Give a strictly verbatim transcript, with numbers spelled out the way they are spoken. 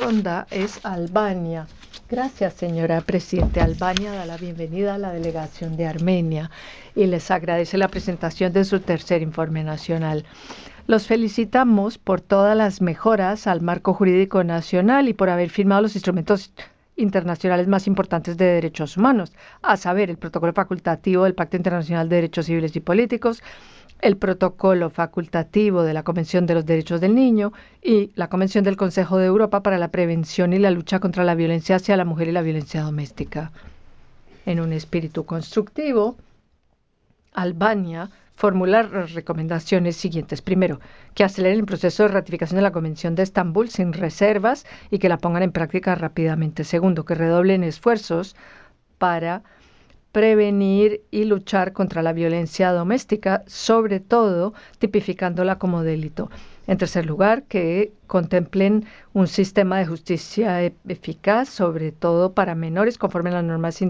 ronda es Albania. Gracias, señora Presidente. Albania da la bienvenida a la delegación de Armenia y les agradece la presentación de su tercer informe nacional. Los felicitamos por todas las mejoras al marco jurídico nacional y por haber firmado los instrumentos internacionales más importantes de derechos humanos, a saber, el Protocolo Facultativo del Pacto Internacional de Derechos Civiles y Políticos, el Protocolo Facultativo de la Convención de los Derechos del Niño y la Convención del Consejo de Europa para la Prevención y la Lucha contra la Violencia hacia la Mujer y la Violencia Doméstica. En un espíritu constructivo, Albania formula las recomendaciones siguientes. Primero, que aceleren el proceso de ratificación de la Convención de Estambul sin reservas y que la pongan en práctica rápidamente. Segundo, que redoblen esfuerzos para prevenir y luchar contra la violencia doméstica, sobre todo tipificándola como delito. En tercer lugar, que contemplen un sistema de justicia e- eficaz, sobre todo para menores, conforme a las normas